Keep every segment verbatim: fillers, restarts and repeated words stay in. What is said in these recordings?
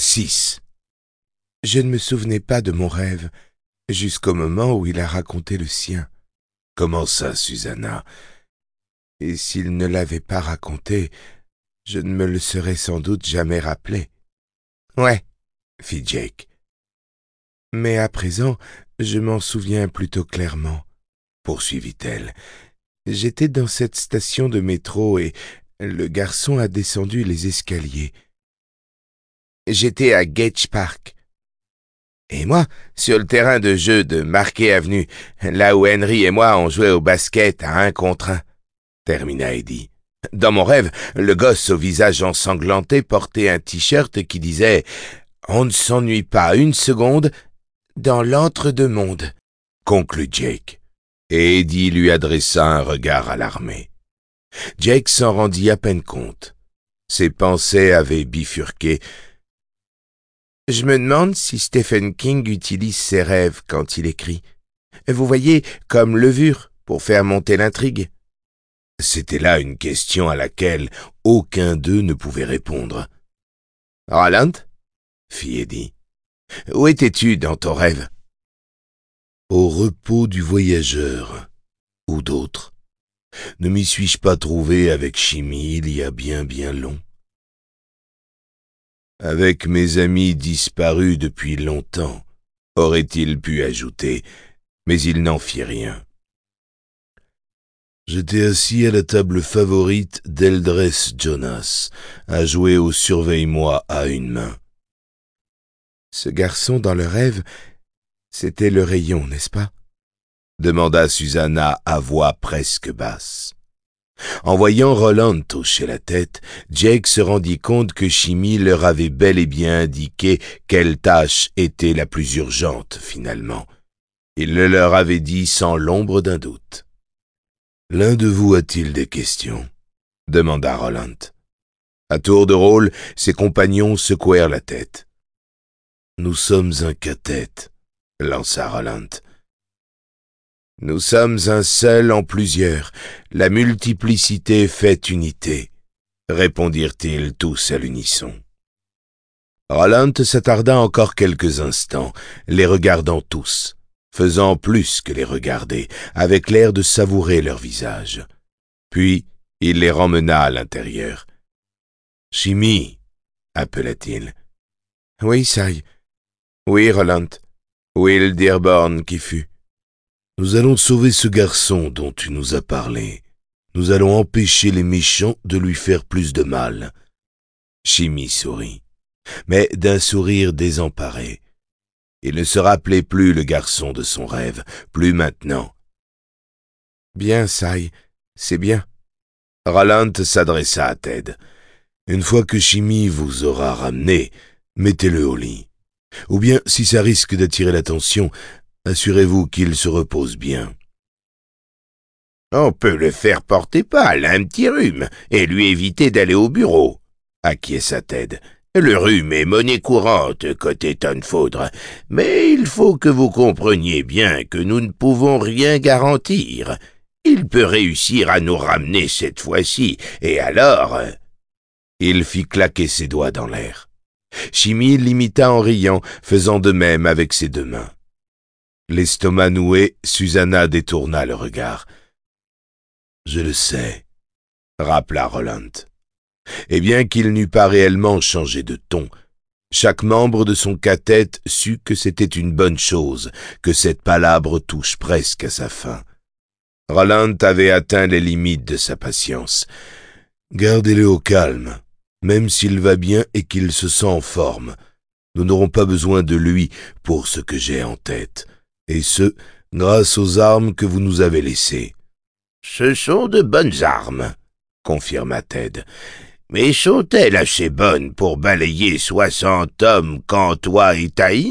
six. Je ne me souvenais pas de mon rêve, jusqu'au moment où il a raconté le sien. Comment ça, Susanna? Et s'il ne l'avait pas raconté, je ne me le serais sans doute jamais rappelé. Ouais, fit Jake. Mais à présent, je m'en souviens plutôt clairement, poursuivit-elle. J'étais dans cette station de métro et le garçon a descendu les escaliers. J'étais à Gage Park. Et moi, sur le terrain de jeu de Marquet Avenue, là où Henry et moi on jouait au basket à un contre un, termina Eddie. Dans mon rêve, le gosse au visage ensanglanté portait un t-shirt qui disait « On ne s'ennuie pas une seconde dans l'entre-deux-mondes », conclut Jake. Et Eddie lui adressa un regard alarmé. Jake s'en rendit à peine compte. Ses pensées avaient bifurqué. Je me demande si Stephen King utilise ses rêves quand il écrit. Vous voyez, comme levure, pour faire monter l'intrigue. C'était là une question à laquelle aucun d'eux ne pouvait répondre. « Roland ?» fit Eddie. « Où étais-tu dans ton rêve ?»« Au repos du voyageur, ou d'autres. Ne m'y suis-je pas trouvé avec Chimie il y a bien bien long ? Avec mes amis disparus depuis longtemps, aurait-il pu ajouter, mais il n'en fit rien. J'étais assis à la table favorite d'Eldress Jonas, à jouer au surveille-moi à une main. Ce garçon dans le rêve, c'était le rayon, n'est-ce pas? Demanda Susanna à voix presque basse. En voyant Roland hocher la tête, Jake se rendit compte que Chimie leur avait bel et bien indiqué quelle tâche était la plus urgente, finalement. Il le leur avait dit sans l'ombre d'un doute. « L'un de vous a-t-il des questions ?» demanda Roland. À tour de rôle, ses compagnons secouèrent la tête. « Nous sommes un cathète, » lança Roland. « Nous sommes un seul en plusieurs. La multiplicité fait unité, » répondirent-ils tous à l'unisson. Roland s'attarda encore quelques instants, les regardant tous, faisant plus que les regarder, avec l'air de savourer leur visage. Puis, il les remmena à l'intérieur. « Chimie » appela-t-il. « Oui, Sai. Oui, Roland. Will Dearborn qui fut. » Nous allons sauver ce garçon dont tu nous as parlé. Nous allons empêcher les méchants de lui faire plus de mal. Chimie sourit, mais d'un sourire désemparé. Il ne se rappelait plus le garçon de son rêve, plus maintenant. Bien, Sai, c'est bien. Roland s'adressa à Ted. Une fois que Chimie vous aura ramené, mettez-le au lit. Ou bien, si ça risque d'attirer l'attention, assurez-vous qu'il se repose bien. On peut le faire porter pâle, un petit rhume, et lui éviter d'aller au bureau, acquiesça Ted. Le rhume est monnaie courante côté Tonfaudre, mais il faut que vous compreniez bien que nous ne pouvons rien garantir. Il peut réussir à nous ramener cette fois-ci, et alors... Il fit claquer ses doigts dans l'air. Chimie l'imita en riant, faisant de même avec ses deux mains. L'estomac noué, Susanna détourna le regard. « Je le sais, » rappela Roland. Et bien qu'il n'eût pas réellement changé de ton, chaque membre de son cathète sut que c'était une bonne chose que cette palabre touche presque à sa fin. Roland avait atteint les limites de sa patience. « Gardez-le au calme, même s'il va bien et qu'il se sent en forme. Nous n'aurons pas besoin de lui pour ce que j'ai en tête, et ce, grâce aux armes que vous nous avez laissées. »« Ce sont de bonnes armes, » confirma Ted. « Mais sont-elles assez bonnes pour balayer soixante hommes, Cantois et Taïn ?»«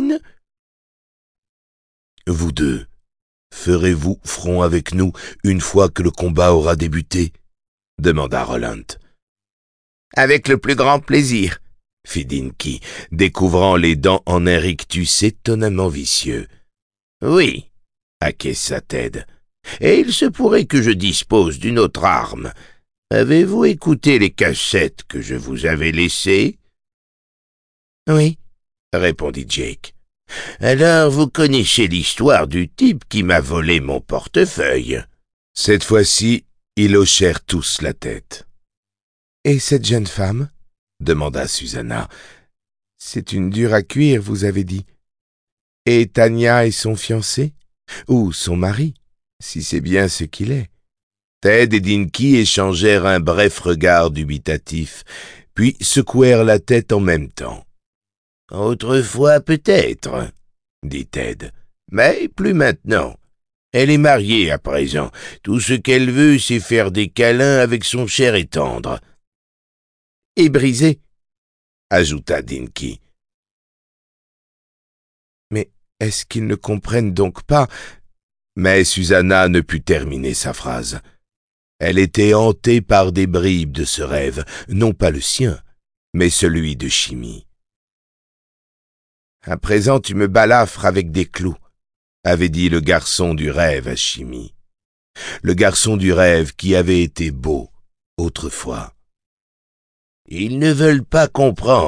Vous deux, ferez-vous front avec nous une fois que le combat aura débuté ?» demanda Roland. « Avec le plus grand plaisir, » fit Dinky, découvrant les dents en un rictus étonnamment vicieux. « Oui, » acquiesça Ted. « Et il se pourrait que je dispose d'une autre arme. Avez-vous écouté les cassettes que je vous avais laissées ?»« Oui, répondit Jake. « Alors vous connaissez l'histoire du type qui m'a volé mon portefeuille. » Cette fois-ci, ils hochèrent tous la tête. « Et cette jeune femme ?» demanda Susanna. « C'est une dure à cuire, vous avez dit. Et Tania est son fiancé? Ou son mari, si c'est bien ce qu'il est. » Ted et Dinky échangèrent un bref regard dubitatif, puis secouèrent la tête en même temps. « Autrefois peut-être, » dit Ted, « mais plus maintenant. Elle est mariée à présent. Tout ce qu'elle veut, c'est faire des câlins avec son cher et tendre. »« Et brisé, » ajouta Dinky. « Mais est-ce qu'ils ne comprennent donc pas ?» Mais Susanna ne put terminer sa phrase. Elle était hantée par des bribes de ce rêve, non pas le sien, mais celui de Chimie. « À présent, tu me balafres avec des clous, » avait dit le garçon du rêve à Chimie. Le garçon du rêve qui avait été beau autrefois. « Ils ne veulent pas comprendre, »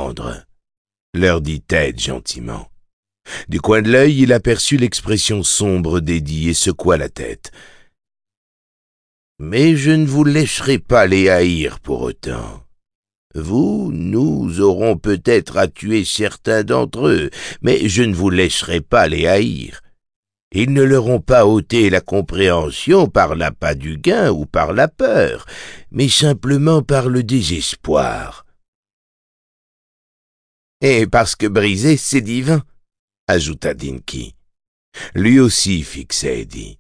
leur dit Ted gentiment. Du coin de l'œil, il aperçut l'expression sombre d'Eddie et secoua la tête. « Mais je ne vous laisserai pas les haïr pour autant. Vous, nous aurons peut-être à tuer certains d'entre eux, mais je ne vous laisserai pas les haïr. Ils ne leur ont pas ôté la compréhension par l'appât du gain ou par la peur, mais simplement par le désespoir. »« Et parce que briser, c'est divin, » ajouta Dinky. Lui aussi fixait Eddie.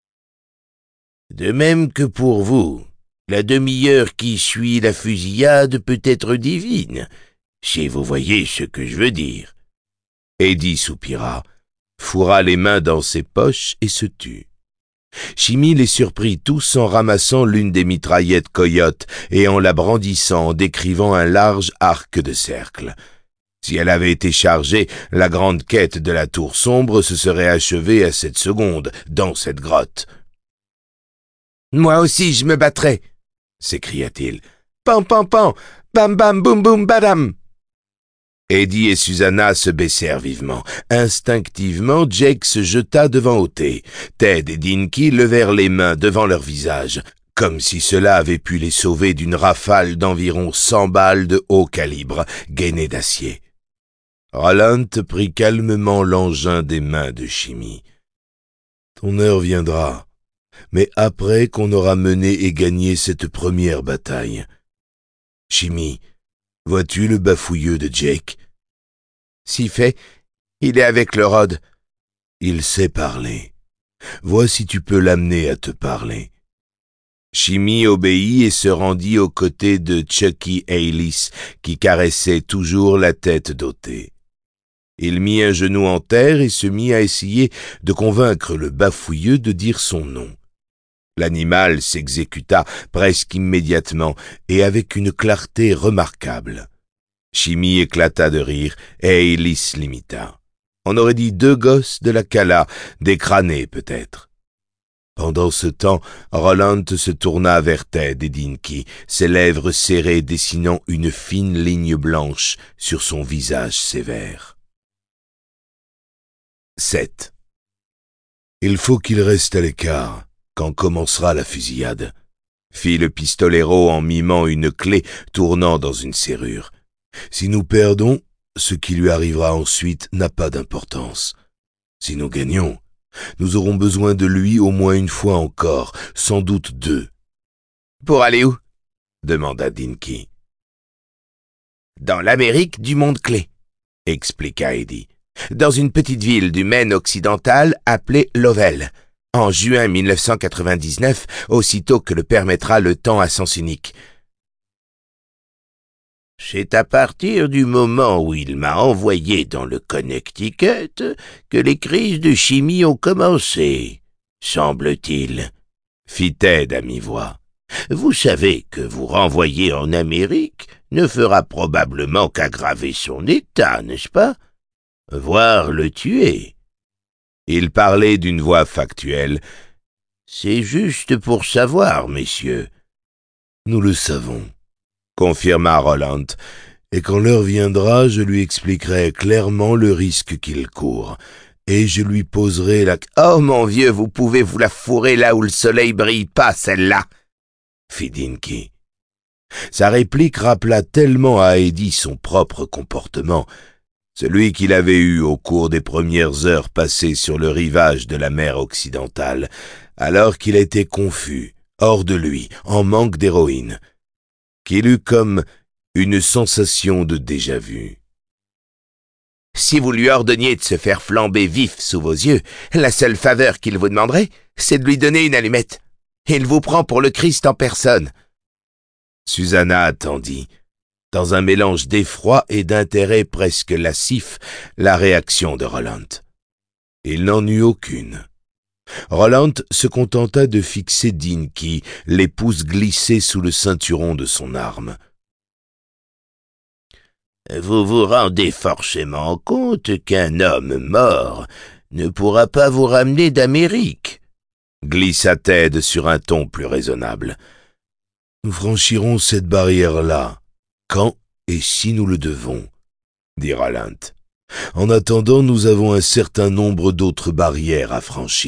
« De même que pour vous, la demi-heure qui suit la fusillade peut être divine, si vous voyez ce que je veux dire. » Eddie soupira, fourra les mains dans ses poches et se tut. Chimie les surprit tous en ramassant l'une des mitraillettes coyotes et en la brandissant en décrivant un large arc de cercle. Si elle avait été chargée, la grande quête de la tour sombre se serait achevée à cette seconde, dans cette grotte. « Moi aussi je me battrai !» s'écria-t-il. « Pam pam pam, bam bam boum boum badam !» Eddie et Susanna se baissèrent vivement. Instinctivement, Jake se jeta devant ôté. Ted et Dinky levèrent les mains devant leur visage, comme si cela avait pu les sauver d'une rafale d'environ cent balles de haut calibre, gainées d'acier. Roland prit calmement l'engin des mains de Chimie. « Ton heure viendra, mais après qu'on aura mené et gagné cette première bataille. Chimie, vois-tu le bafouilleux de Jake? » « Si fait, il est avec le Rod. »« Il sait parler. Vois si tu peux l'amener à te parler. » Chimie obéit et se rendit aux côtés de Chucky Haylis, qui caressait toujours la tête d'ôté. Il mit un genou en terre et se mit à essayer de convaincre le bafouilleux de dire son nom. L'animal s'exécuta presque immédiatement et avec une clarté remarquable. Chimie éclata de rire et Haylis l'imita. On aurait dit deux gosses de la Cala, des crânés peut-être. Pendant ce temps, Roland se tourna vers Ted et Dinky, ses lèvres serrées dessinant une fine ligne blanche sur son visage sévère. sept. Il faut qu'il reste à l'écart quand commencera la fusillade, fit le pistolero en mimant une clé tournant dans une serrure. Si nous perdons, ce qui lui arrivera ensuite n'a pas d'importance. Si nous gagnons, nous aurons besoin de lui au moins une fois encore, sans doute deux. « Pour aller où ?» demanda Dinky. « Dans l'Amérique du monde clé, » expliqua Eddie. « Dans une petite ville du Maine occidental appelée Lovell, en juin mille neuf cent quatre-vingt-dix-neuf, aussitôt que le permettra le temps à sens unique. » « C'est à partir du moment où il m'a envoyé dans le Connecticut que les crises de chimie ont commencé, semble-t-il, » fit Ted à mi-voix. « Vous savez que vous renvoyer en Amérique ne fera probablement qu'aggraver son état, n'est-ce pas? Voire le tuer. » Il parlait d'une voix factuelle. « C'est juste pour savoir, messieurs. » « Nous le savons, » confirma Roland, et quand l'heure viendra, je lui expliquerai clairement le risque qu'il court, et je lui poserai la... « Oh, mon vieux, vous pouvez vous la fourrer là où le soleil brille pas, celle-là !» fit Dinky. Sa réplique rappela tellement à Eddie son propre comportement, celui qu'il avait eu au cours des premières heures passées sur le rivage de la mer occidentale, alors qu'il était confus, hors de lui, en manque d'héroïne, qu'il eut comme une sensation de déjà-vu. « Si vous lui ordonniez de se faire flamber vif sous vos yeux, la seule faveur qu'il vous demanderait, c'est de lui donner une allumette. Il vous prend pour le Christ en personne. » Susanna attendit, dans un mélange d'effroi et d'intérêt presque lascif, la réaction de Roland. Il n'en eut aucune. Roland se contenta de fixer Dinky, les pouces glissés sous le ceinturon de son arme. « Vous vous rendez forcément compte qu'un homme mort ne pourra pas vous ramener d'Amérique ?» glissa Ted sur un ton plus raisonnable. « Nous franchirons cette barrière-là, quand et si nous le devons, » dit Roland. « En attendant, nous avons un certain nombre d'autres barrières à franchir. »«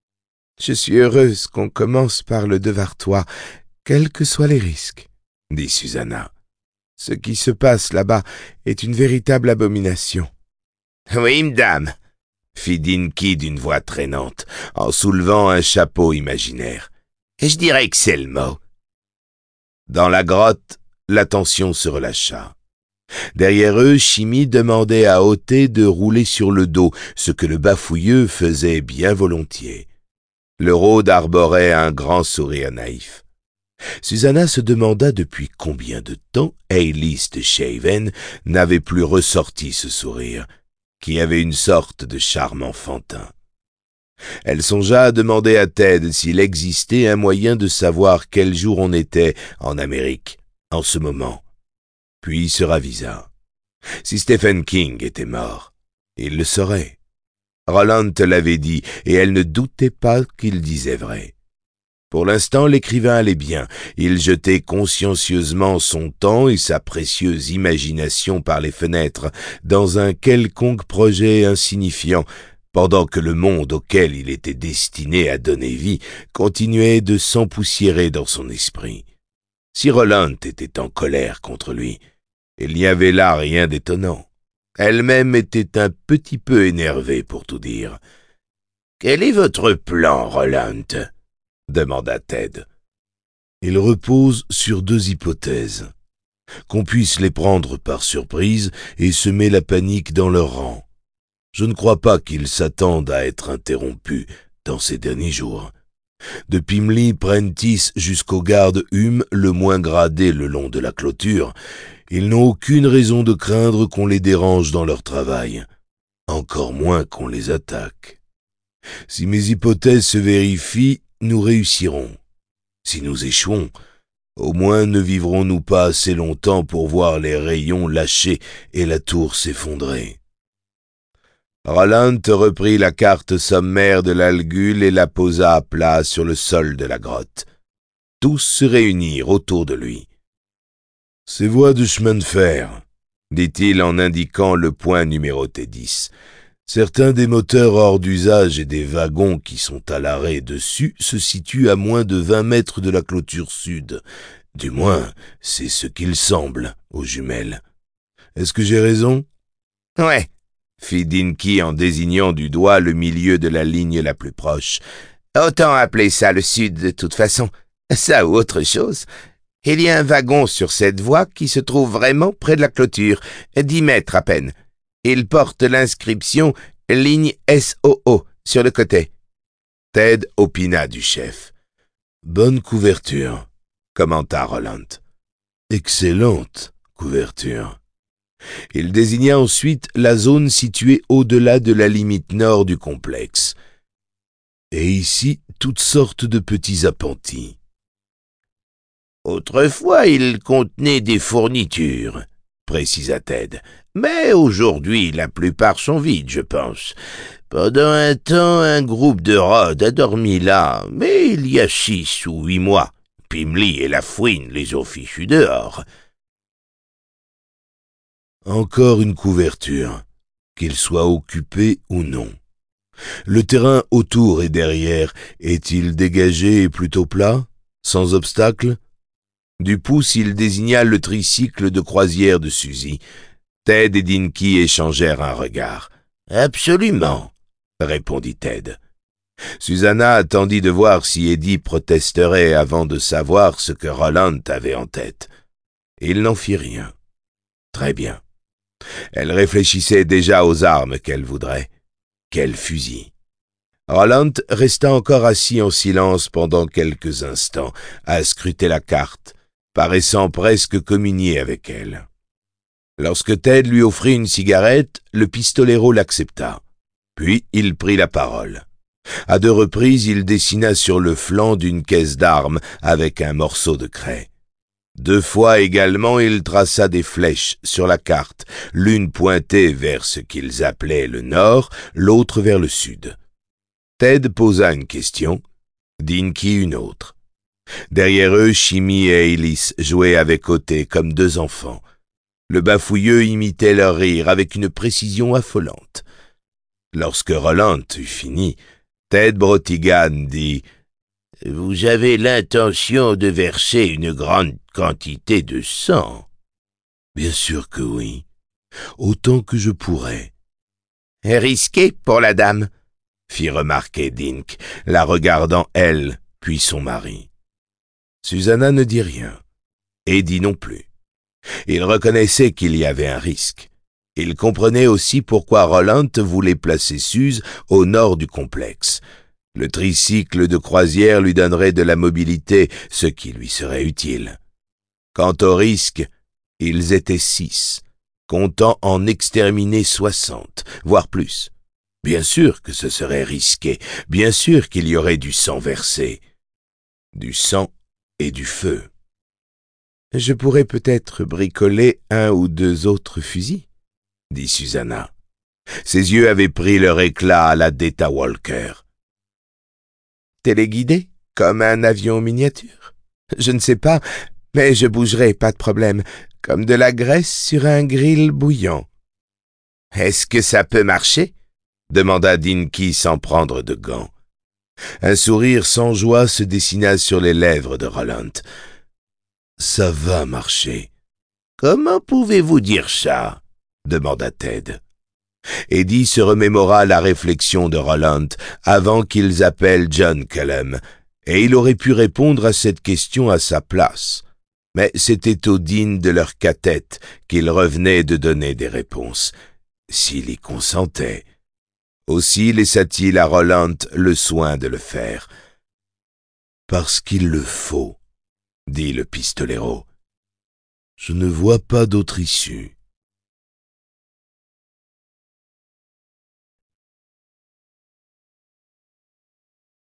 Je suis heureuse qu'on commence par le Devartois, quels que soient les risques, » dit Susanna. « Ce qui se passe là-bas est une véritable abomination. »« Oui, madame, » fit Dinky d'une voix traînante, en soulevant un chapeau imaginaire. « Je dirais que c'est le mot. » Dans la grotte, la tension se relâcha. Derrière eux, Chimie demandait à Oté de rouler sur le dos, ce que le bafouilleux faisait bien volontiers. Le rôde arborait un grand sourire naïf. Susanna se demanda depuis combien de temps Ailys de Shaven n'avait plus ressorti ce sourire, qui avait une sorte de charme enfantin. Elle songea à demander à Ted s'il existait un moyen de savoir quel jour on était en Amérique, en ce moment. Puis se ravisa. Si Stephen King était mort, il le saurait. Roland l'avait dit, et elle ne doutait pas qu'il disait vrai. Pour l'instant, l'écrivain allait bien. Il jetait consciencieusement son temps et sa précieuse imagination par les fenêtres dans un quelconque projet insignifiant, pendant que le monde auquel il était destiné à donner vie continuait de s'empoussiérer dans son esprit. Si Roland était en colère contre lui, il n'y avait là rien d'étonnant. Elle-même était un petit peu énervée, pour tout dire. « Quel est votre plan, Roland ?» demanda Ted. Il repose sur deux hypothèses. Qu'on puisse les prendre par surprise et semer la panique dans leur rang. Je ne crois pas qu'ils s'attendent à être interrompus dans ces derniers jours. De Pimley Prentice jusqu'aux gardes Hume, le moins gradés le long de la clôture, ils n'ont aucune raison de craindre qu'on les dérange dans leur travail, encore moins qu'on les attaque. Si mes hypothèses se vérifient, nous réussirons. Si nous échouons, au moins ne vivrons-nous pas assez longtemps pour voir les rayons lâcher et la tour s'effondrer. Roland reprit la carte sommaire de l'Algule et la posa à plat sur le sol de la grotte. Tous se réunirent autour de lui. « Ces voies de chemin de fer, » dit-il en indiquant le point numéroté dix. Certains des moteurs hors d'usage et des wagons qui sont à l'arrêt dessus se situent à moins de vingt mètres de la clôture sud. Du moins, c'est ce qu'il semble aux jumelles. Est-ce que j'ai raison? « Ouais, » fit Dinky en désignant du doigt le milieu de la ligne la plus proche. « Autant appeler ça le sud de toute façon, ça ou autre chose. Il y a un wagon sur cette voie qui se trouve vraiment près de la clôture, dix mètres à peine. Il porte l'inscription « Ligne S O O » sur le côté. » Ted opina du chef. « Bonne couverture, » commenta Roland. « Excellente couverture. » Il désigna ensuite la zone située au-delà de la limite nord du complexe. Et ici, toutes sortes de petits appentis. « Autrefois, il contenait des fournitures, » précisa Ted. « Mais aujourd'hui, la plupart sont vides, je pense. Pendant un temps, un groupe de rods a dormi là, mais il y a six ou huit mois, Pimley et la fouine les ont fichus dehors. » Encore une couverture, qu'il soit occupé ou non. Le terrain autour et derrière est-il dégagé et plutôt plat, sans obstacle? Du pouce, il désigna le tricycle de croisière de Suzy. Ted et Dinky échangèrent un regard. « Absolument, » répondit Ted. Susanna attendit de voir si Eddie protesterait avant de savoir ce que Roland avait en tête. Il n'en fit rien. Très bien. Elle réfléchissait déjà aux armes qu'elle voudrait. Quel fusil? Roland resta encore assis en silence pendant quelques instants, à scruter la carte, paraissant presque communier avec elle. Lorsque Ted lui offrit une cigarette, le pistolero l'accepta. Puis il prit la parole. À deux reprises, il dessina sur le flanc d'une caisse d'armes avec un morceau de craie. Deux fois également, il traça des flèches sur la carte, l'une pointée vers ce qu'ils appelaient le nord, l'autre vers le sud. Ted posa une question, Dinky une autre. Derrière eux, Chimie et Ellis jouaient à côté comme deux enfants. Le bafouilleux imitait leur rire avec une précision affolante. Lorsque Roland eut fini, Ted Brotigan dit « Vous avez l'intention de verser une grande quantité de sang ?» « Bien sûr que oui, autant que je pourrais. »« Risqué pour la dame » fit remarquer Dink, la regardant elle, puis son mari. Susanna ne dit rien, Eddie non plus. Il reconnaissait qu'il y avait un risque. Il comprenait aussi pourquoi Roland voulait placer Suze au nord du complexe. Le tricycle de croisière lui donnerait de la mobilité, ce qui lui serait utile. Quant au risque, ils étaient six, comptant en exterminer soixante, voire plus. Bien sûr que ce serait risqué, bien sûr qu'il y aurait du sang versé. Du sang et du feu. « Je pourrais peut-être bricoler un ou deux autres fusils, » dit Susanna. Ses yeux avaient pris leur éclat à la Detta Walker. « Téléguidé, comme un avion miniature? Je ne sais pas, mais je bougerai, pas de problème, comme de la graisse sur un grill bouillant. »« Est-ce que ça peut marcher ?» demanda Dinky sans prendre de gants. Un sourire sans joie se dessina sur les lèvres de Roland. « Ça va marcher. »« Comment pouvez-vous dire ça ?» demanda Ted. Eddie se remémora la réflexion de Roland avant qu'ils appellent John Cullum, et il aurait pu répondre à cette question à sa place. Mais c'était aux dignes de leur cathète qu'il revenait de donner des réponses, s'il y consentait. Aussi laissa-t-il à Roland le soin de le faire. « Parce qu'il le faut, » dit le pistolero. « Je ne vois pas d'autre issue. »